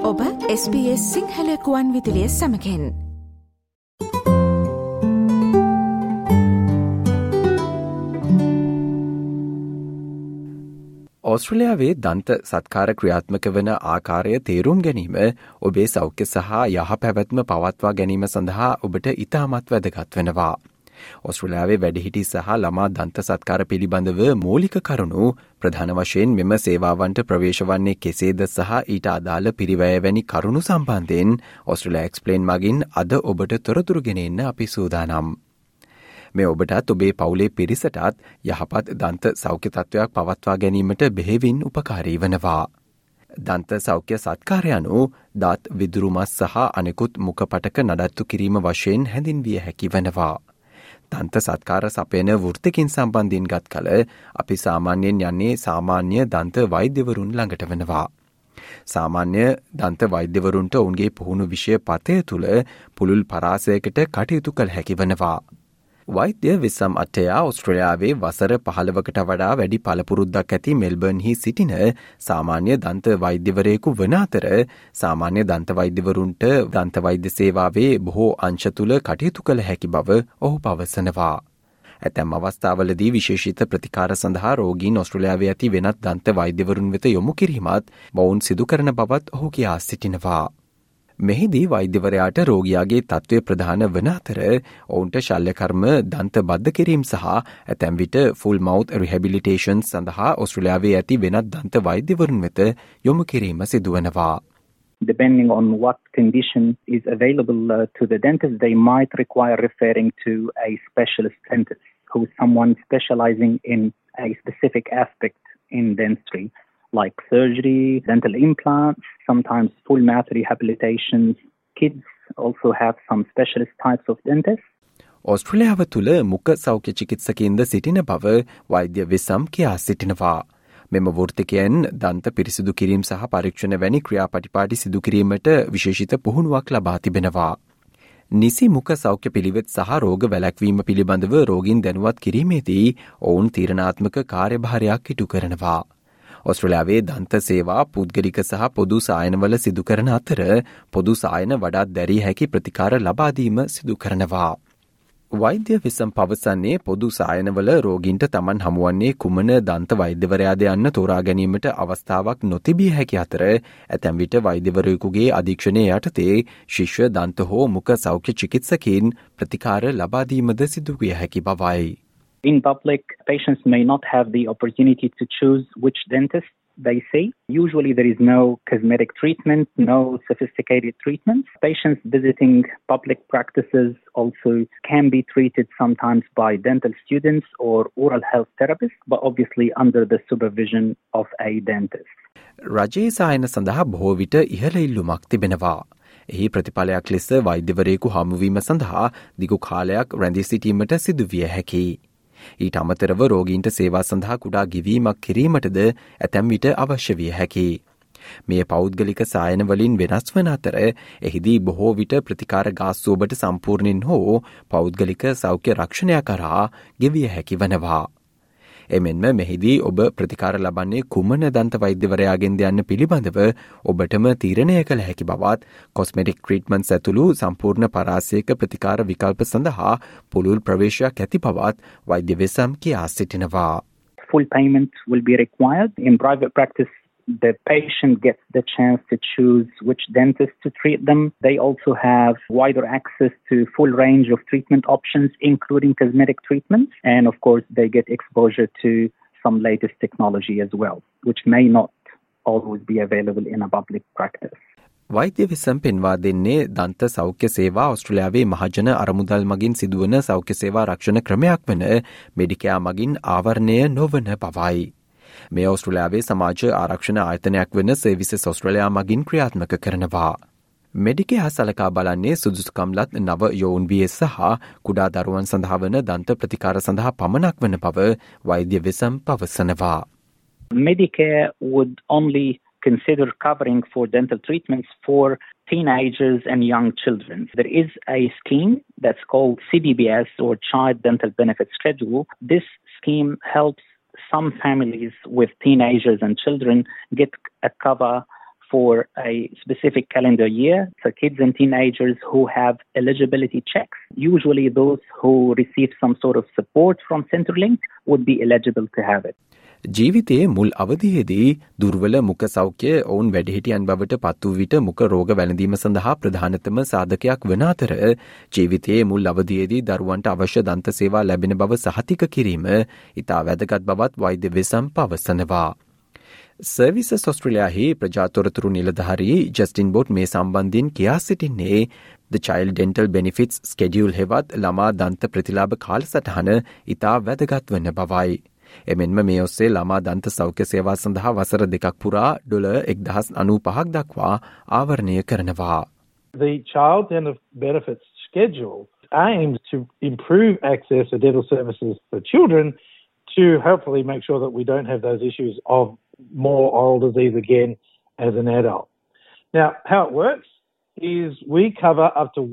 ඔබ SBS සිංහල කුවන් විදුලිය සමගින් ඕස්ට්‍රේලියාවේ දන්ත සත්කාර ක්‍රියාත්මක වන ආකාරය තේරුම් ගැනීම ඔබේ සෞඛ්‍ය සහ යහපැවැත්ම පවත්වා ගැනීම සඳහා ඔබට ඉතාමත් වැදගත් වෙනවා. ඕස්ට්‍රේලියාවේ වැඩිහිටි සහ ළමා දන්ත සත්කාර පිළිබඳව මූලික කරුණු ප්‍රධාන වශයෙන් මෙම සේවාවන්ට ප්‍රවේශ වන්නේ කෙසේද සහ ඊට අදාළ පිරිවැය වැනි කරුණු සම්බන්ධයෙන් ඕස්ට්‍රේලියා එක්ස්ප්ලේන් මගින් අද ඔබට තොරතුරු ගෙන එන්න අපි සූදානම්. මේ ඔබටත් ඔබේ පවුලේ පිරිසටත් යහපත් දන්ත සෞඛ්‍ය තත්ත්වයක් පවත්වා ගැනීමට බෙහෙවින් උපකාරී වනවා. දන්ත සෞඛ්‍ය සත්කාරය අනුව දත් විදුරුමස් සහ අනෙකුත් මුඛපටක නඩත්තු කිරීම වශයෙන් හැඳින්විය හැකි වනවා. දන්ත සත්කාර සපයන වෘත්තිකින් සම්බන්ධයෙන් ගත් කල අපි සාමාන්‍යයෙන් යන්නේ සාමාන්‍ය දන්ත වෛද්‍යවරුන් ළඟට වෙනවා. සාමාන්‍ය දන්ත වෛද්‍යවරුන්ට ඔවුන්ගේ පුහුණු විෂය පතය තුළ පුළුල් පරාසයකට කටයුතු කළ හැකි වනවා. වෛද්‍ය විසම් අටයා ඔස්ට්‍රේලියාවේ වසර 15කට වඩා වැඩි පළපුරුද්දක් ඇති මෙල්බර්න්හි සිටින සාමාන්‍ය දන්ත වෛද්‍යවරයෙකු වන අතර සාමාන්‍ය දන්ත වෛද්‍යවරුන්ට දන්ත වෛද්‍ය සේවාවේ බොහෝ අංශ තුල කටයුතු කළ හැකි බව ඔහු පවසනවා. ඇතැම් අවස්ථාවලදී විශේෂිත ප්‍රතිකාර සඳහා රෝගීන් ඔස්ට්‍රේලියාවේ ඇති වෙනත් දන්ත වෛද්‍යවරුන් වෙත යොමු කිරීමත් මොවුන් සිදු කරන බවත් ඔහු කියා සිටිනවා. මෙහිදී වෛද්‍යවරයාට රෝගියාගේ තත්ත්වය ප්‍රධාන වන අතර ඔවුන්ට ශල්‍යකර්ම දන්ත බද්ධ කිරීම සහ ඇතැම් විට ෆුල් මවුත් රිහැබිලිටේෂන් සඳහා ඔස්ට්‍රේලියාවේ ඇති වෙනත් දන්ත වෛද්‍යවරුන් වෙත යොමු කිරීම සිදුවනවා. Depending on what condition is available to the dentist, they might require referring to a specialist dentist who is someone specializing in a specific aspect in dentistry, like surgery, dental implants, sometimes full mouth rehabilitations. Kids also have some specialist types of dentists. ඔස්ට්‍රේලියාව තුළ මුඛ සෞඛ්‍ය චිකිත්සකයින්ද සිටින බව වෛද්‍ය විසම් කියා සිටිනවා. මෙම වෘත්තිකයන් දන්ත පිරිසිදු කිරීම සහ පරීක්ෂණ වැනි ක්‍රියාපටිපාටි සිදු කිරීමට විශේෂිත පුහුණුවක් ලබා තිබෙනවා. නිසි මුඛ සෞඛ්‍ය පිළිවෙත් සහ රෝග වැළැක්වීම පිළිබඳව රෝගීන් දැනුවත් කිරීමේදී ඔවුන් තීරණාත්මක කාර්යභාරයක් ඉටු කරනවා. ඔස්ට්‍රේලියාවේ දන්ත සේවා පුද්ගලික සහ පොදු සායනවල සිදු කරන අතර පොදු සායන වඩාත් දැරිය හැකි ප්‍රතිකාර ලබා දීම සිදු කරනවා. වෛද්‍ය විසම් පවසන්නේ පොදු සායනවල රෝගීන්ට තමන් හමුවන්නේ කුමන දන්ත වෛද්‍යවරයාද යන්න තෝරා ගැනීමට අවස්ථාවක් නොතිබිය හැකි අතර ඇතැම් විට වෛද්‍යවරයෙකුගේ අධීක්ෂණය යටතේ ශිෂ්‍ය දන්ත හෝ මුඛ සෞඛ්‍ය චිකිත්සකයින් ප්‍රතිකාර ලබා දීමද සිදු විය හැකි බවයි. In public, patients may not have the opportunity to choose which dentist they see. Usually there is no cosmetic treatment, no sophisticated treatments. Patients visiting public practices also can be treated sometimes by dental students or oral health therapists, but obviously under the supervision of a dentist. රජයේ සායන සඳහා බොහෝ විට ඉහළ ඉල්ලුමක් තිබෙනවා. එහි ප්‍රතිඵලයක් ලෙස වෛද්‍යවරයෙකු හමුවීම සඳහා දිගු කාලයක් රැඳී සිටීමට සිදුවිය හැකියි. ඊට අමතරව රෝගීන්ට සේවා සඳහා කුඩා ගෙවීමක් කිරීමටද ඇතැම් විට අවශ්‍ය විය හැකියි. මේ පෞද්ගලික සායන වලින් වෙනස් වන අතර එහිදී බොහෝ විට ප්‍රතිකාර ගාස්තු ඔබට සම්පූර්ණයෙන් හෝ පෞද්ගලික සෞඛ්‍ය රක්ෂණය කරා ගෙවිය හැකි වනවා. එමෙන්ම මෙහිදී ඔබ ප්‍රතිකාර ලබන්නේ කුමන දන්ත වෛද්‍යවරයාගෙන්ද යන්න පිළිබඳව ඔබටම තීරණය කළ හැකි බවත් කොස්මෙටික් ට්‍රීට්මන්ට්ස් ඇතුළු සම්පූර්ණ පරාසයක ප්‍රතිකාර විකල්ප සඳහා පුළුල් ප්‍රවේශයක් ඇති බවත් වෛද්‍ය විසම් කියා සිටිනවා. Full payment will be required. In private practice, the patient gets the chance to choose which dentist to treat them. They also have wider access to full range of treatment options, including cosmetic treatments. And of course, they get exposure to some latest technology as well, which may not always be available in a public practice. වෛද්‍ය විසම් පෙන්වා දෙන්නේ දන්ත සෞඛ්‍ය සේවා ඔස්ට්‍රේලියාවේ මහජන අරමුදල් මගින් සිදුවන සෞඛ්‍ය සේවා රක්ෂණ ක්‍රමයක් වන මෙඩිකෙයා මගින් ආවරණය නොවන බවයි. මේ ඔස්ට්‍රේලියාවේ සමාජ ආරක්ෂණ ආයතනයක් වන සර්විසස් ඔස්ට්‍රේලියා මගින් ක්‍රියාත්මක කරනවා. මෙඩිකෙයා සලකා බලන්නේ සුදුසුකම්ලත් නව යෝන් විය සහ කුඩා දරුවන් සඳහා වන දන්ත ප්‍රතිකාර සඳහා පමණක් වන බව වෛද්‍ය විසම් පවසනවා. Medicare would only consider covering for dental treatments for teenagers and young children. There is a scheme that's called CDBS or Child Dental Benefit Schedule. This scheme helps some families with teenagers and children get a cover for a specific calendar year. So kids and teenagers who have eligibility checks, usually those who receive some sort of support from Centrelink, would be eligible to have it. ජීවිතයේ මුල් අවධියේදී දුර්වල මුඛ සෞඛ්‍ය ඔවුන් වැඩිහිටියන් බවට පත් වූ විට මුඛ රෝග වැළඳීම සඳහා ප්‍රධානතම සාධකයක් වන අතර ජීවිතයේ මුල් අවධියේදී දරුවන්ට අවශ්‍ය දන්ත සේවා ලැබෙන බව සහතික කිරීම ඉතා වැදගත් බවත් වෛද්‍ය වෙසම් පවසනවා. සර්විසස් ඔස්ට්‍රේලියාහි ප්‍රජාතොරතුරු නිලධාරී ජස්ටින් බොට් මේ සම්බන්ධයෙන් කියා සිටින්නේ The Child Dental Benefits Schedule හෙවත් ළමා දන්ත ප්‍රතිලාභ කාලසටහන ඉතා වැදගත් වන බවයි. එමෙන්ම මේ ඔස්සේ ළමා දන්ත සෞඛ්‍ය සේවා සඳහා වසර දෙකක් පුරා $1,095ක් දක්වා ආවරණය කරනවා. The Child Dental Benefits Schedule aims to improve access to dental services for children to hopefully make sure that we don't have those issues of more oral disease again as an adult. Now, how it works is we cover up to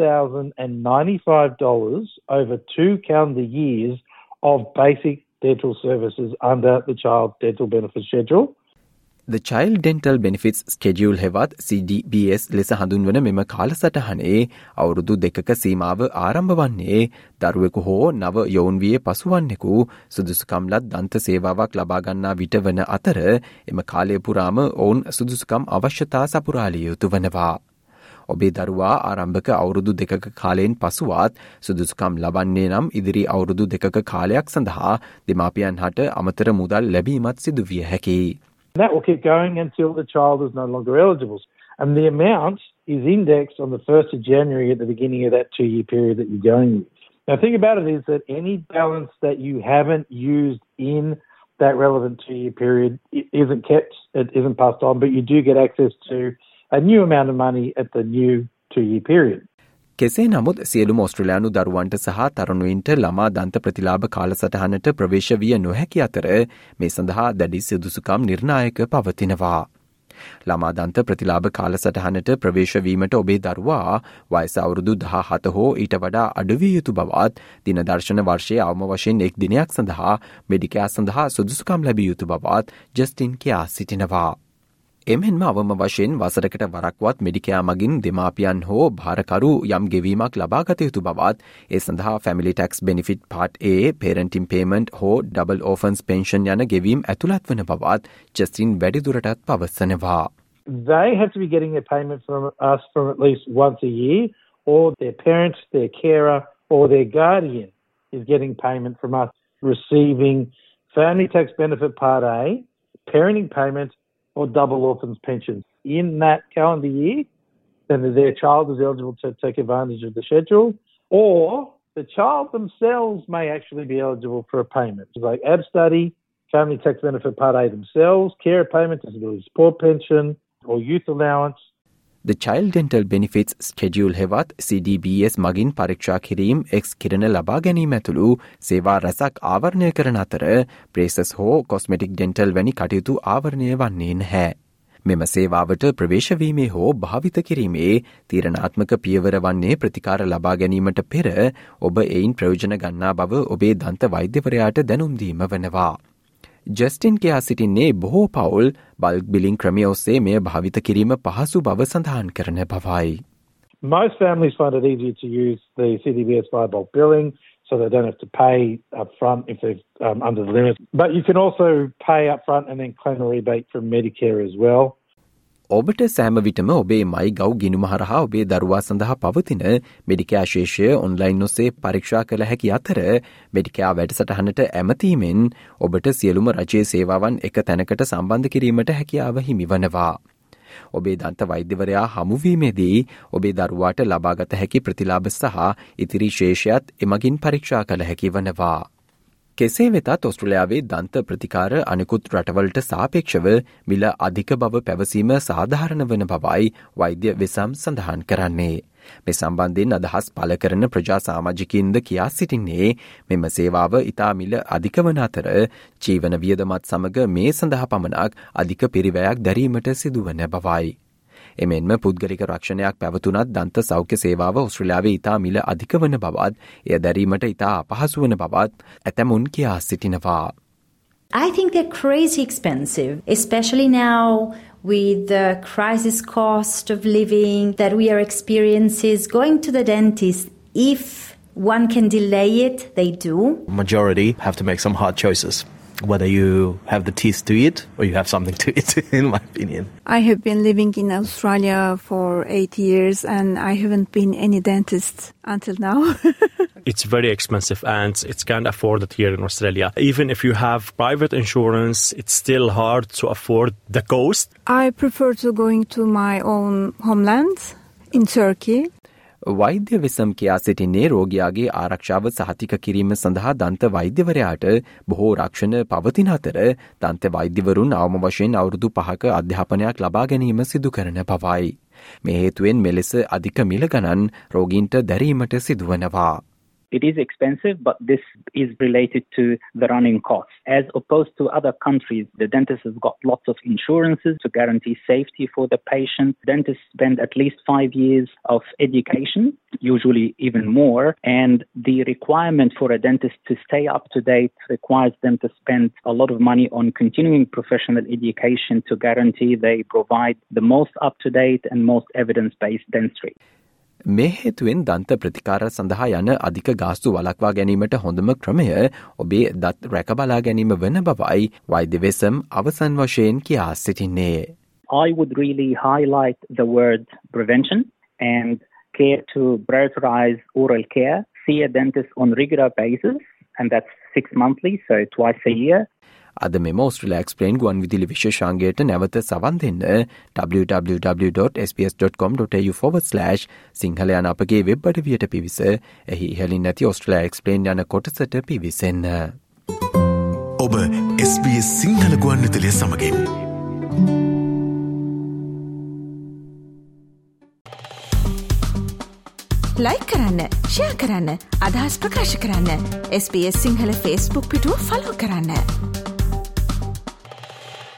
$1,095 over 2 calendar years of basic dental services under the Child Dental Benefits Schedule. The Child Dental Benefits Schedule හෙවත් CDBS ලෙස හඳුන්වන මෙම කාලසටහනේ අවුරුදු 2ක සීමාව ආරම්භ වන්නේ දරුවෙකු හෝ නව යොවුන් වියේ පසුවන්නෙකු සුදුසුකම්ලත් දන්ත සේවාවක් ලබා ගන්නා විට වන අතර එම කාලය පුරාම ඔවුන් සුදුසුකම් අවශ්‍යතා සපුරාලිය යුතු වනවා. ඔබේ දරුවා ආරම්භක අවුරුදු 2ක කාලයෙන් පසුවත් සුදුසුකම් ලබන්නේ නම් ඉදිරි අවුරුදු 2ක කාලයක් සඳහා දෙමාපියන් හට අමතර මුදල් ලැබීමත් සිදු විය හැකියි. That will keep going until the child is no longer eligible. And the amount is indexed on the 1st of January at the beginning of that 2-year period that you're going with. Now, the thing about it is that any balance that you haven't used in that relevant 2-year period isn't kept, it isn't passed on, but you do get access to a new amount of money at the new 2-year period. කෙසේ නමුත් සියලුම ඔස්ට්‍රේලියානු දරුවන්ට සහ තරුණයින්ට ළමා දන්ත ප්‍රතිලාභ කාලසටහනට ප්‍රවේශ විය නොහැකි අතර මේ සඳහා දැඩි සුදුසුකම් නිර්ණායක පවතිනවා. ළමා දන්ත ප්‍රතිලාභ කාලසටහනට ප්‍රවේශ වීමට ඔබේ දරුවා වයස අවුරුදු 17 හෝ ඊට වඩා අඩු විය යුතු බවත් දිනදර්ශන වර්ෂයේ අවම වශයෙන් 1 දිනයක් සඳහා මෙඩිකෙයාර් සඳහා සුදුසුකම් ලැබිය යුතු බවත් ජස්ටින් කියා සිටිනවා. එමෙන්ම අවම වශයෙන් වසරකට වරක්වත් මෙඩිකෙයාර් මගින් දෙමාපියන් හෝ භාරකරු යම් ගෙවීමක් ලබාගත යුතු බවත් ඒ සඳහා Family Tax Benefit Part A, Parenting Payment හෝ Double Orphans Pension යන ගෙවීම් ඇතුළත් වන බවත් ජස්ටින් වැඩිදුරටත් පවසනවා. They have to be getting their payment from us from at least once a year, or their parent, their carer or their guardian is getting payment from us receiving Family Tax Benefit Part A, Parenting Payment or Double Orphans Pensions in that calendar year, then their child is eligible to take advantage of the schedule, or the child themselves may actually be eligible for a payment, like AB study, Family Tax Benefit Part A themselves, care payment, disability support pension, or youth allowance. The Child Dental Benefits Schedule හෙවත් CDBS මගින් පරීක්ෂා කිරීම X කිරණ ලබා ගැනීම ඇතුළු සේවා රැසක් ආවරණය කරන අතර බ්‍රේසස් හෝ කොස්මෙටික් ඩෙන්ටල් වැනි කටයුතු ආවරණය වන්නේ නැහැ. මෙම සේවාවට ප්‍රවේශවීමේ හෝ භාවිත කිරීමේ තීරණාත්මක පියවර වන්නේ ප්‍රතිකාර ලබා ගැනීමට පෙර ඔබ එයින් ප්‍රයෝජන ගන්නා බව ඔබේ දන්ත වෛද්‍යවරයාට දැනුම් දීම වෙනවා. ජස්ටින් කියා සිටින්නේ බොහෝ පවුල් බල්ක් බිලිං ක්‍රමය ඔස්සේ මෙය භාවිත කිරීම පහසු බව සඳහන් කරන බවයි. Most families find it easier to use the CDBS via bulk billing, so they don't have to pay up front if they're under the limit. But you can also pay up front and then claim a rebate from Medicare as well. ඔබට සෑම විටම ඔබේ මයි ගව් ගිණුම හරහා ඔබේ දරුවා සඳහා පවතින මෙඩිකෙයාර් ශේෂය ඔන්ලයින් ඔස්සේ පරීක්ෂා කළ හැකි අතර මෙඩිකෙයාර් වැඩසටහනට ඇමතීමෙන් ඔබට සියලුම රජයේ සේවාවන් එක තැනකට සම්බන්ධ කිරීමට හැකියාව හිමි වනවා. ඔබේ දන්ත වෛද්‍යවරයා හමුවීමේදී ඔබේ දරුවාට ලබාගත හැකි ප්‍රතිලාභ සහ ඉතිරි ශේෂයත් එමගින් පරීක්ෂා කළ හැකි වනවා. කෙසේ වෙතත් ඔස්ට්‍රේලියාවේ දන්ත ප්‍රතිකාර අනෙකුත් රටවලට සාපේක්ෂව මිල අධික බව පැවසීම සාධාරණ වන බවයි වෛද්‍ය වෙසම් සඳහන් කරන්නේ. මේ සම්බන්ධයෙන් අදහස් පළ කරන ප්‍රජා සමාජිකින්ද කියා සිටින්නේ මෙම සේවාව ඉතා මිල අධික වන අතර ජීවන වියදමත් සමග මේ සඳහා පමණක් අධික පිරිවැයක් දැරීමට සිදුවන බවයි. එමෙන්ම පුද්ගලික රක්ෂණයක් පැවතුනත් දන්ත සෞඛ්‍ය සේවාව ඔස්ට්‍රේලියාවේ ඉතා මිල අධික වන බවත් එය දැරීමට ඉතා අපහසු වන බවත් ඇතැමුන් කියා සිටිනවා. I think they're crazy expensive, especially now with the crisis cost of living that we are experiencing, going to the dentist, if one can delay it, they do. Majority have to make some hard choices, whether you have the teeth to eat or you have something to eat, in my opinion. I have been living in Australia for 8 years and I haven't been any dentist until now. It's very expensive and it can't afford it here in Australia. Even if you have private insurance, it's still hard to afford the cost. I prefer to going to my own homeland in Turkey. වෛද්‍ය වෙසම් කියා සිටින්නේ රෝගයාගේ ආරක්ෂාව සහතික කිරීම සඳහා දන්ත වෛද්‍යවරයාට බොහෝ රක්ෂණ පවතින අතර දන්ත වෛද්‍යවරුන් අවම වශයෙන් අවුරුදු 5ක අධ්‍යාපනයක් ලබා ගැනීම සිදු කරන බවයි. මේ හේතුවෙන් මෙලෙස අධික මිල ගණන් රෝගීන්ට දැරීමට සිදුවනවා. It is expensive, but this is related to the running costs. As opposed to other countries, the dentist has got lots of insurances to guarantee safety for the patient. Dentists spend at least 5 years of education, usually even more, and the requirement for a dentist to stay up to date requires them to spend a lot of money on continuing professional education to guarantee they provide the most up-to-date and most evidence-based dentistry. මේ හේතුවෙන් දන්ත ප්‍රතිකාර සඳහා යන අධික ගාස්තු වළක්වා ගැනීමට හොඳම ක්‍රමය ඔබේ දත් රැකබලා ගැනීම වන බවයි වෛද්‍ය වෙසම් අවසන් වශයෙන් කියා සිටින්නේ. I would really highlight the word prevention and care to prioritize oral care. See a dentist on regular basis, and that's 6 monthly, so twice a year. අද මෙම ඔස්ට්‍රේලියා එක්ස්ප්ලේන් ගුවන් විදුලි විශේෂාංගයට නැවත සවන් දෙන්න www.sbs.com.au/සිංහල යන අපගේ වෙබ් අඩවියට පිවිස එහි ඉහළින් නැති ඔස්ට්‍රේලියා එක්ස්ප්ලේන් යන කොටසට පිවිසෙන්න. ඔබ SBS සිංහල ගුවන් විදුලිය සමගින් ලයික් කරන්න, ෂෙයා කරන්න, අදහස් ප්‍රකාශ කරන්න. SBS සිංහල Facebook පිටුව ෆලෝ කරන්න.